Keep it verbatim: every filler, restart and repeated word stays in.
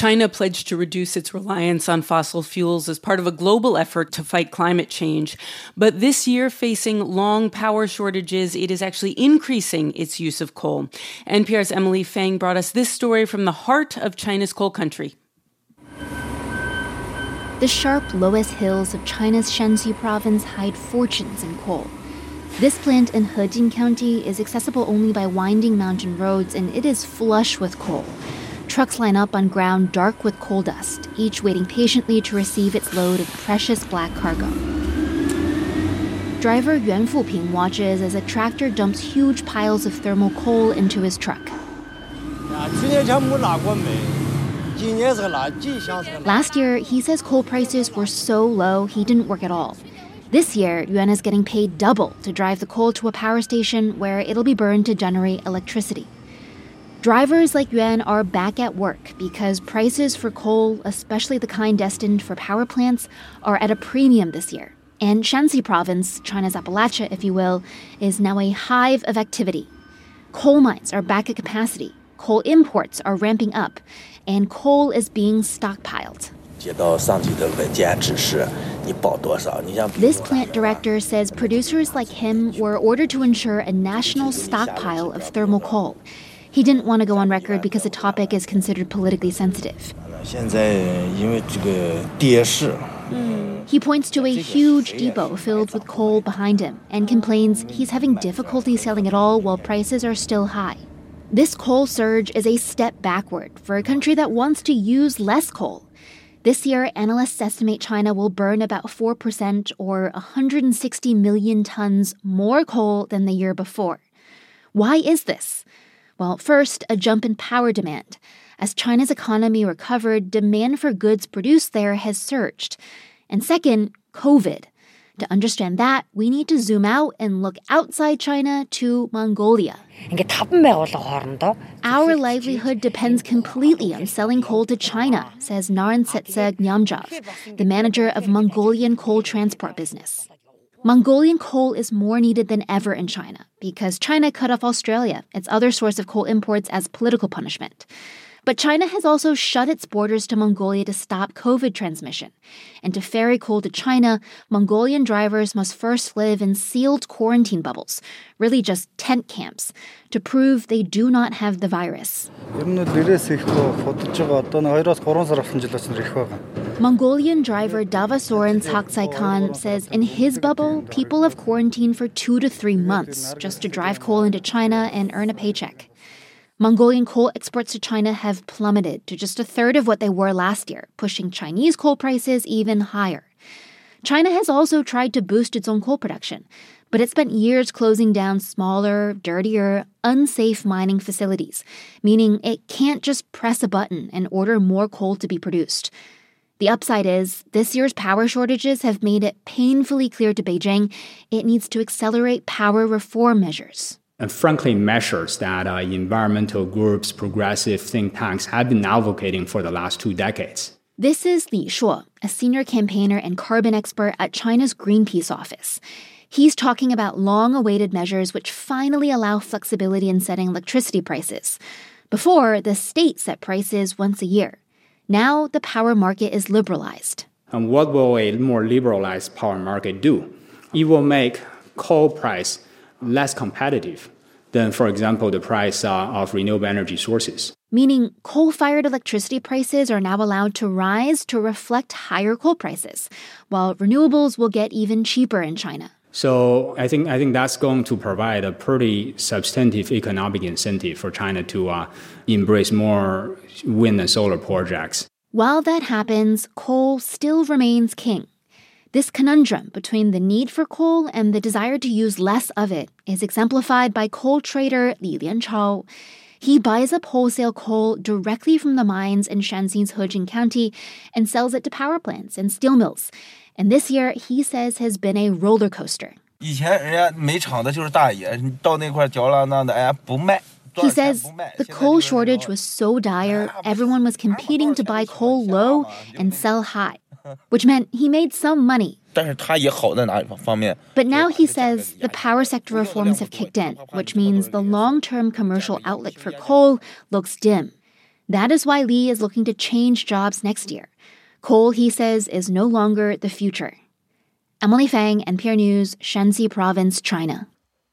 China pledged to reduce its reliance on fossil fuels as part of a global effort to fight climate change. But this year, facing long power shortages, it is actually increasing its use of coal. N P R's Emily Fang brought us this story from the heart of China's coal country. The sharp Loess Hills of China's Shanxi province hide fortunes in coal. This plant in Hejin County is accessible only by winding mountain roads, and it is flush with coal. Trucks line up on ground dark with coal dust, each waiting patiently to receive its load of precious black cargo. Driver Yuan Fuping watches as a tractor dumps huge piles of thermal coal into his truck. Last year, he says coal prices were so low he didn't work at all. This year, Yuan is getting paid double to drive the coal to a power station where it'll be burned to generate electricity. Drivers like Yuan are back at work because prices for coal, especially the kind destined for power plants, are at a premium this year. And Shanxi province, China's Appalachia, if you will, is now a hive of activity. Coal mines are back at capacity, coal imports are ramping up, and coal is being stockpiled. This plant director says producers like him were ordered to ensure a national stockpile of thermal coal. He didn't want to go on record because the topic is considered politically sensitive. He points to a huge depot filled with coal behind him and complains he's having difficulty selling it all while prices are still high. This coal surge is a step backward for a country that wants to use less coal. This year, analysts estimate China will burn about four percent or one hundred sixty million tons more coal than the year before. Why is this? Well, first, a jump in power demand. As China's economy recovered, demand for goods produced there has surged. And second, COVID. To understand that, we need to zoom out and look outside China to Mongolia. Our livelihood depends completely on selling coal to China, says Narentsetse Gnamjov, the manager of Mongolian coal transport business. Mongolian coal is more needed than ever in China because China cut off Australia, its other source of coal imports, as political punishment. But China has also shut its borders to Mongolia to stop COVID transmission. And to ferry coal to China, Mongolian drivers must first live in sealed quarantine bubbles, really just tent camps, to prove they do not have the virus. Mongolian driver Davasoren Tsaksai Khan says in his bubble, people have quarantined for two to three months just to drive coal into China and earn a paycheck. Mongolian coal exports to China have plummeted to just a third of what they were last year, pushing Chinese coal prices even higher. China has also tried to boost its own coal production, but it spent years closing down smaller, dirtier, unsafe mining facilities, meaning it can't just press a button and order more coal to be produced. The upside is, this year's power shortages have made it painfully clear to Beijing it needs to accelerate power reform measures. And frankly, measures that uh, environmental groups, progressive think tanks have been advocating for the last two decades. This is Li Shuo, a senior campaigner and carbon expert at China's Greenpeace office. He's talking about long-awaited measures which finally allow flexibility in setting electricity prices. Before, the state set prices once a year. Now, the power market is liberalized. And what will a more liberalized power market do? It will make coal price less competitive than, for example, the price uh, of renewable energy sources. Meaning coal-fired electricity prices are now allowed to rise to reflect higher coal prices, while renewables will get even cheaper in China. So I think I think that's going to provide a pretty substantive economic incentive for China to uh, embrace more wind and solar projects. While that happens, coal still remains king. This conundrum between the need for coal and the desire to use less of it is exemplified by coal trader Li Lianchao. He buys up wholesale coal directly from the mines in Shanxi's Hejin County and sells it to power plants and steel mills. And this year, he says, has been a roller coaster. He says the coal shortage was so dire, everyone was competing to buy coal low and sell high, which meant he made some money. But now he says the power sector reforms have kicked in, which means the long-term commercial outlook for coal looks dim. That is why Li is looking to change jobs next year. Coal, he says, is no longer the future. Emily Fang, N P R News, Shanxi Province, China.